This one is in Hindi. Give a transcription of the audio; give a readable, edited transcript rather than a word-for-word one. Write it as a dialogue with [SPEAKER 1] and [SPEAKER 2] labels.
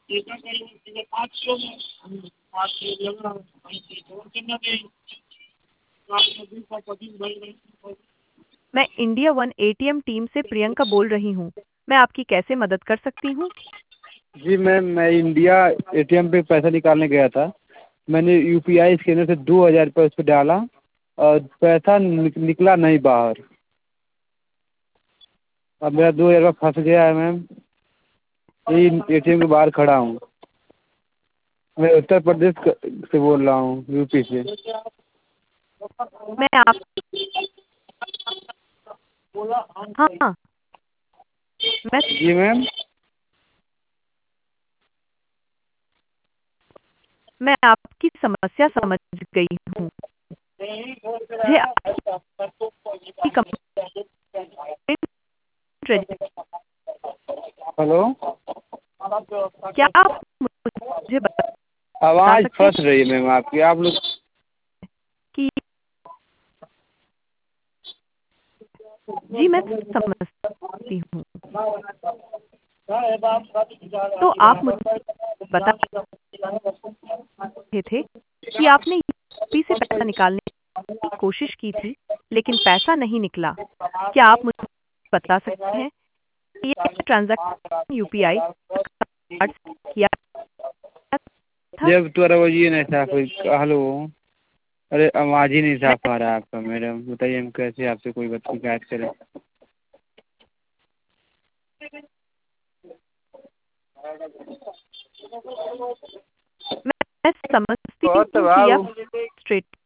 [SPEAKER 1] मैं इंडिया वन एटीएम टीम से प्रियंका बोल रही हूँ। मैं आपकी कैसे मदद कर सकती हूँ?
[SPEAKER 2] जी मैम, मैं इंडिया एटीएम पे पैसा निकालने गया था। मैंने यूपीआई स्कैनर से 2000 रुपये उस पर डाला और पैसा निकला नहीं बाहर। अब मेरा 2000 रुपये फंस गया है मैम। यही एटीएम के बाहर खड़ा हूँ। मैं उत्तर प्रदेश से बोल रहा हूँ, यूपी से।
[SPEAKER 1] मैं आप हाँ, मैं
[SPEAKER 2] जी मैम।
[SPEAKER 1] मैं आपकी समस्या समझ गई हूँ। मुझे आपकी कंप्लेंट
[SPEAKER 2] हेलो।
[SPEAKER 1] क्या आप मुझे बता
[SPEAKER 2] आवाज़
[SPEAKER 1] सकते हैं
[SPEAKER 2] फंस रही है मैम आपकी। आप लोग
[SPEAKER 1] कि जी मैं समझती हूँ। तो आप मुझे बता रहे थे कि आपने यूपी से पैसा निकालने की कोशिश की थी, लेकिन पैसा नहीं निकला। क्या आप मुझे बता सकते हैं कि ये ट्रांज़ैक्शन यूपीआई कार्ड से किया था?
[SPEAKER 2] जब तो आवाज़ ये नहीं साफ हुई। हेलो। अरे आवाज़ ही नहीं साफ आ रहा है आपका मैडम। बताइए हम कैसे आपसे कोई बात शिकायत करें।
[SPEAKER 1] मैं समझती
[SPEAKER 2] बहुत
[SPEAKER 1] हूँ कि
[SPEAKER 2] तबाह
[SPEAKER 1] यह
[SPEAKER 2] हूँ।
[SPEAKER 1] स्ट्रेट